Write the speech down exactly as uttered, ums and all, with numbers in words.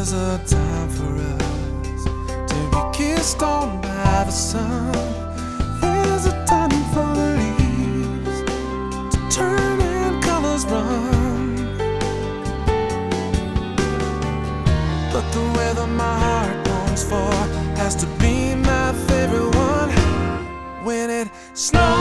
There's a time for us to be kissed on by the sun. There's a time for the leaves to turn and colors run. But the weather my heart longs for has to be my favorite one. When it snows